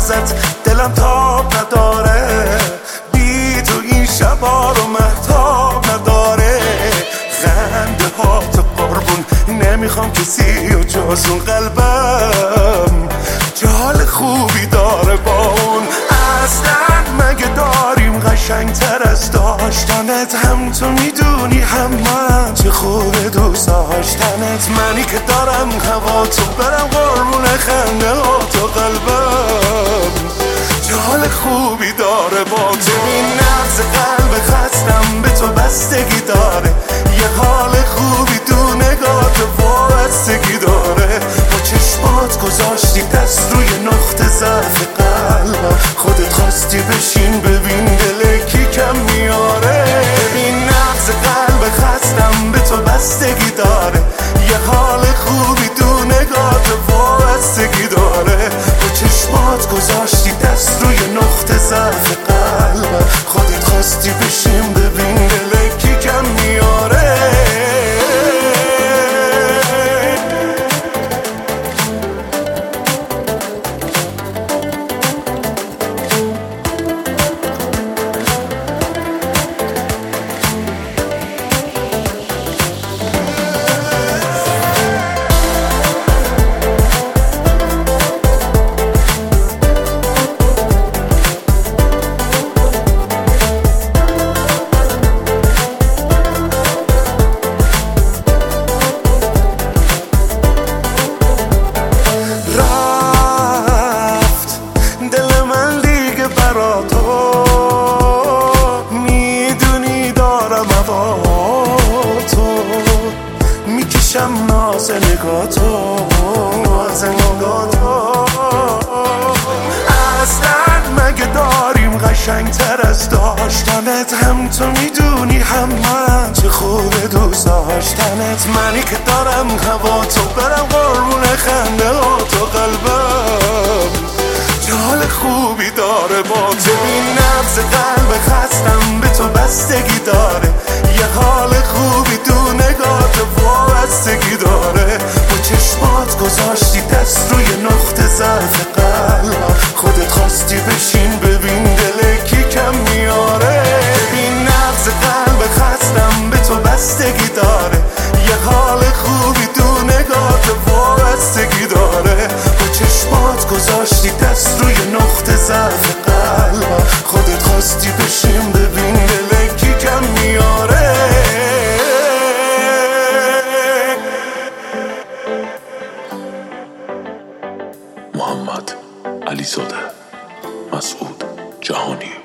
ازت دلم تاب نداره، بی تو این شبا رو مهتاب نداره. خنده ها تو قربون نمیخوام کسی و جز اون قلبم جال خوبی داره با اون. اصلا مگه داریم قشنگ تر از داشتنت؟ هم تو میدونی هم من چه خوبه دوست داشتنت. منی که دارم هوا تو برم قربون خنده ها تو قلبم جال خوبی داره با تو. این نبض قلب خستم به تو بستگی داره، یه حال خوبی تو نگاه تو وابستگی داره. با چشمات گذاشتی دست روی نقطه ضعف قلبم، خودت خواستی بشین ببین دل کی کم میاره. ببین نبض قلب خستم به تو بستگی داره، یه حال خوبی تو نگاه تو وابستگی داره. با چشمات گذاشتی دست روی نقطه ضعف قلبم، خودت خواستی بشین ببین دل کی کم میاره. میکشم ناز نگاه تو، ناز نگاه تو. اصلا مگه داریم قشنگ تر از داشتنت؟ هم تو میدونی هم من چه خوبه دوست داشتنت. منی که دارم هوا تو برم قربون خنده ها تو قلبم جال خوبی داره با تو. این نبض قلب خستم به تو بستگی داره، یه حال خوبی تو نگاه تو وابستگی داره. با چشمات گذاشتی دست روی نقطه ضعف قلبم، خودت خواستی بشین ببین دل کی کم میاره. ببین نبض قلب خستم به تو بستگی داره، یه حال خوبی تو نگاه تو وابستگی داره. با چشمات گذاشتی دست روی نقطه ضعف قلبم، خودت خواستی بشین ببین دل کی کم میاره. محمد علیزاده مسعود جهانی.